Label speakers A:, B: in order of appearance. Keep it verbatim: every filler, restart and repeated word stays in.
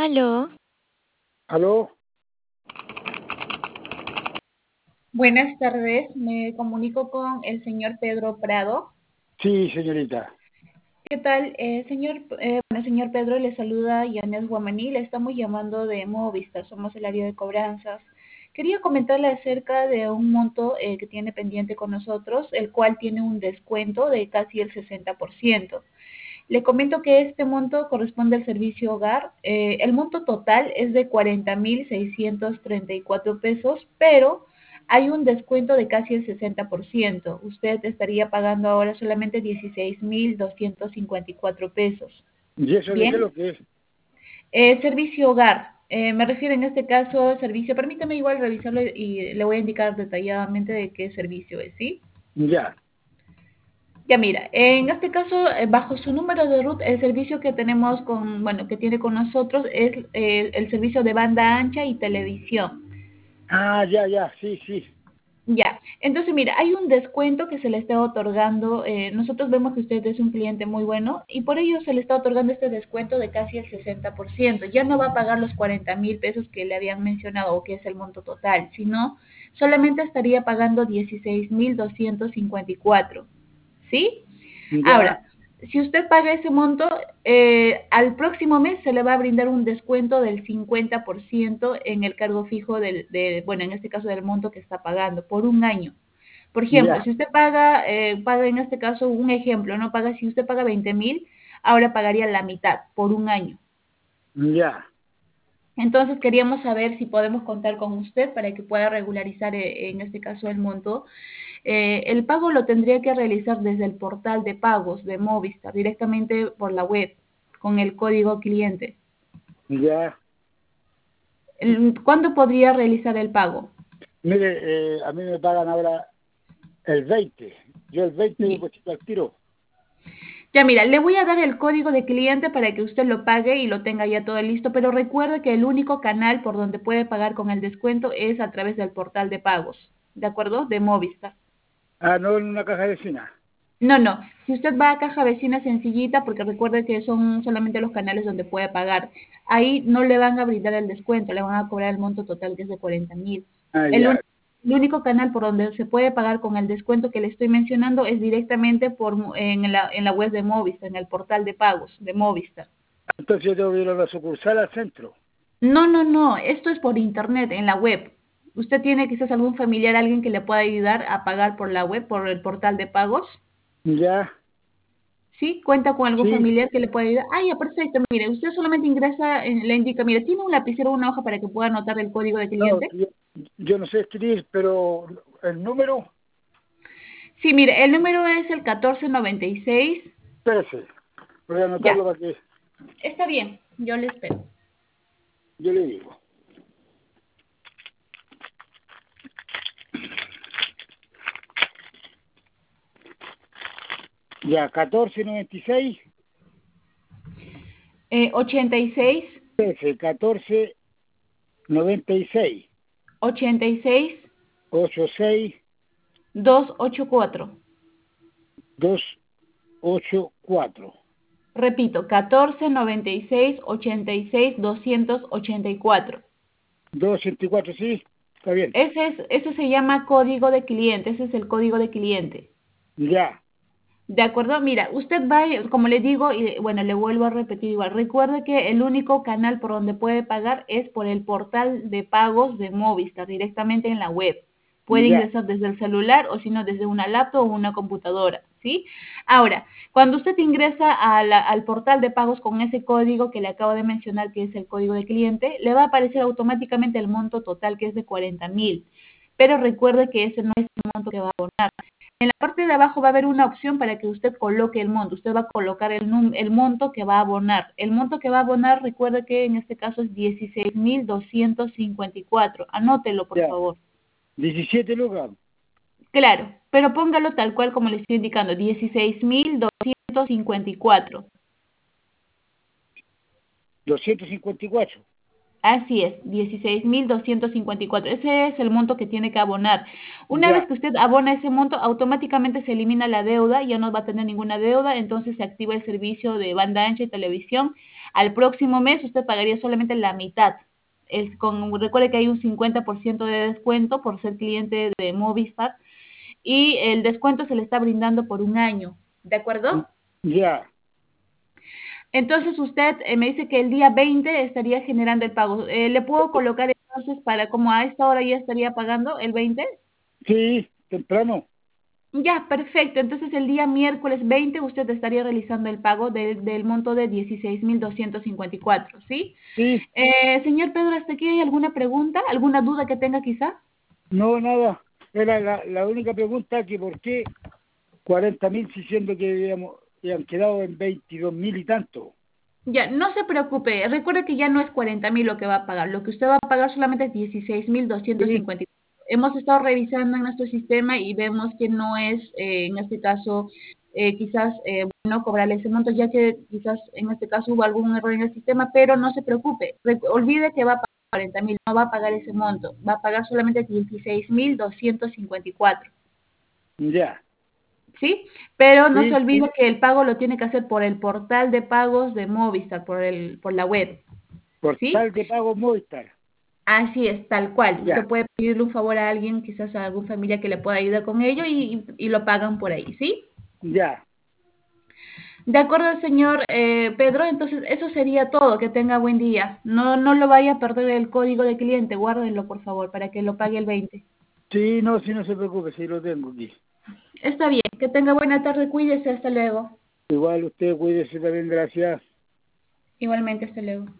A: Aló,
B: ¿Aló?
C: Buenas tardes, me comunico con el señor Pedro Prado.
B: Sí, señorita.
C: ¿Qué tal? Eh, señor, eh, bueno, señor Pedro, le saluda Yanes Guamaní, le estamos llamando de Movistar, somos el área de cobranzas. Quería comentarle acerca de un monto eh, que tiene pendiente con nosotros, el cual tiene un descuento de casi el sesenta por ciento. Le comento que este monto corresponde al servicio hogar. Eh, el monto total es de cuarenta mil seiscientos treinta y cuatro pesos, pero hay un descuento de casi el sesenta por ciento. Usted estaría pagando ahora solamente dieciséis mil doscientos cincuenta y cuatro pesos.
B: ¿Y eso de qué es
C: Bien,
B: lo que es?
C: eh, servicio hogar. Eh, me refiero en este caso servicio. Permítame igual revisarlo y le voy a indicar detalladamente de qué servicio es, ¿sí?
B: Ya.
C: Ya mira, en este caso, eh, bajo su número de root, el servicio que tenemos con, bueno, que tiene con nosotros es eh, el servicio de banda ancha y televisión.
B: Ah, ya, ya, sí, sí.
C: Ya, entonces mira, hay un descuento que se le está otorgando. Eh, nosotros vemos que usted es un cliente muy bueno y por ello se le está otorgando este descuento de casi el sesenta por ciento. Ya no va a pagar los cuarenta mil pesos que le habían mencionado o que es el monto total, sino solamente estaría pagando dieciséis mil doscientos cincuenta y cuatro. ¿Sí?
B: Ya,
C: Ahora, si usted paga ese monto, eh, al próximo mes se le va a brindar un descuento del cincuenta por ciento en el cargo fijo del, de, bueno, en este caso del monto que está pagando por un año. Por ejemplo,
B: ya,
C: si usted paga, eh, paga en este caso un ejemplo, ¿no? Paga, si usted paga veinte mil, ahora pagaría la mitad por un año.
B: ya.
C: Entonces queríamos saber si podemos contar con usted para que pueda regularizar eh, en este caso el monto. Eh, el pago lo tendría que realizar desde el portal de pagos de Movistar, directamente por la web, con el código cliente.
B: Ya.
C: El- ¿Cuándo podría realizar el pago?
B: Mire, eh, a mí me pagan ahora el veinte. Yo el veinte
C: Bien.
B: deposito al tiro.
C: Ya mira, le voy a dar el código de cliente para que usted lo pague y lo tenga ya todo listo, pero recuerde que el único canal por donde puede pagar con el descuento es a través del portal de pagos, ¿de acuerdo? De Movistar.
B: Ah, no en una caja de vecina.
C: No, no. Si usted va a caja vecina sencillita, porque recuerde que son solamente los canales donde puede pagar, ahí no le van a brindar el descuento, le van a cobrar el monto total que es de cuarenta mil.
B: Ah,
C: El, un-
B: ya.
C: el único canal por donde se puede pagar con el descuento que le estoy mencionando es directamente por, mo- en la, en la web de Movistar, en el portal de pagos de Movistar.
B: Entonces yo tengo que ir a la sucursal al centro.
C: No, no, no. Esto es por internet, en la web. ¿Usted tiene quizás algún familiar, alguien que le pueda ayudar a pagar por la web, por el portal de pagos?
B: Ya,
C: ¿Sí? ¿Cuenta con algún
B: sí.
C: familiar que le pueda ayudar? Ah, ya, perfecto. Mire, usted solamente ingresa, eh, le indica, mire, ¿tiene un lapicero o una hoja para que pueda anotar el código de
B: No,
C: cliente?
B: yo, yo no sé escribir, pero el número,
C: Sí, mire, el número es el catorce noventa y seis.
B: espérese. Voy a
C: Ya,
B: anotarlo para que
C: está bien, yo le espero.
B: yo le digo. Ya, catorce noventa y seis.
C: Eh, ochenta y seis,
B: Espérese, catorce noventa y seis.
C: ochenta y seis,
B: Ocho seis
C: doscientos ochenta y cuatro.
B: dos ocho cuatro.
C: Repito, catorce noventa y seis, ochenta y seis, doscientos ochenta y cuatro.
B: Dos ochenta y cuatro, sí, está bien.
C: Ese es, ese se llama código de cliente, ese es el código de cliente.
B: Ya,
C: De acuerdo, mira, usted va, como le digo, y bueno, le vuelvo a repetir igual, recuerde que el único canal por donde puede pagar es por el portal de pagos de Movistar, directamente en la web. Puede
B: ya,
C: ingresar desde el celular o si no desde una laptop o una computadora, ¿sí? Ahora, cuando usted ingresa a la- al portal de pagos con ese código que le acabo de mencionar, que es el código de cliente, le va a aparecer automáticamente el monto total, que es de cuarenta mil. Pero recuerde que ese no es el monto que va a abonar. En la parte de abajo va a haber una opción para que usted coloque el monto. Usted va a colocar el, num- el monto que va a abonar. El monto que va a abonar, recuerde que en este caso es dieciséis mil doscientos cincuenta y cuatro. Anótelo, por
B: ya.
C: favor.
B: Diecisiete lucas,
C: Claro, pero póngalo tal cual como le estoy indicando, dieciséis mil doscientos cincuenta y cuatro.
B: doscientos cincuenta y cuatro.
C: Así es, dieciséis mil doscientos cincuenta y cuatro. Ese es el monto que tiene que abonar. Una vez
B: Ya,
C: que usted abona ese monto, automáticamente se elimina la deuda, ya no va a tener ninguna deuda, entonces se activa el servicio de banda ancha y televisión. Al próximo mes usted pagaría solamente la mitad. Es con, recuerde que hay un cincuenta por ciento de descuento por ser cliente de Movistar y el descuento se le está brindando por un año, ¿de acuerdo?
B: ya.
C: Entonces usted eh, me dice que el día veinte estaría generando el pago. Eh, ¿Le puedo colocar entonces para como a esta hora ya estaría pagando el veinte?
B: Sí, temprano.
C: Ya, perfecto. Entonces el día miércoles veinte usted estaría realizando el pago de- del monto de dieciséis mil doscientos cincuenta y cuatro, ¿sí?
B: Sí,
C: Eh, señor Pedro, ¿hasta aquí hay alguna pregunta? ¿Alguna duda que tenga quizá?
B: no, nada. Era la, la única pregunta que por qué cuarenta mil si siendo que digamos, habían quedado en veintidós mil y tanto.
C: Ya, no se preocupe. Recuerde que ya no es cuarenta mil lo que va a pagar. Lo que usted va a pagar solamente es dieciséis mil doscientos
B: Sí,
C: cincuenta y cuatro. Hemos estado revisando en nuestro sistema y vemos que no es, eh, en este caso, eh, quizás eh, bueno cobrarle ese monto, ya que quizás en este caso hubo algún error en el sistema, pero no se preocupe. Re- olvide que va a pagar cuarenta mil, no va a pagar ese monto. Va a pagar solamente dieciséis mil doscientos cincuenta y cuatro.
B: ya.
C: ¿Sí? Pero no se
B: Sí,
C: olvide que el pago lo tiene que hacer por el portal de pagos de Movistar, por el, por la web. ¿Sí?
B: portal de pago Movistar.
C: Así es, tal cual.
B: Ya,
C: Usted puede pedirle un favor a alguien, quizás a alguna familia que le pueda ayudar con ello y, y lo pagan por ahí, ¿sí?
B: ya.
C: De acuerdo, señor eh, Pedro, entonces eso sería todo. Que tenga buen día. No, no lo vaya a perder el código de cliente, guárdenlo por favor para que lo pague el veinte.
B: Sí, no, sí, no se preocupe, sí lo tengo aquí.
C: Está bien, que tenga buena tarde, cuídese, hasta luego.
B: Igual usted cuídese también, gracias.
C: Igualmente, hasta luego.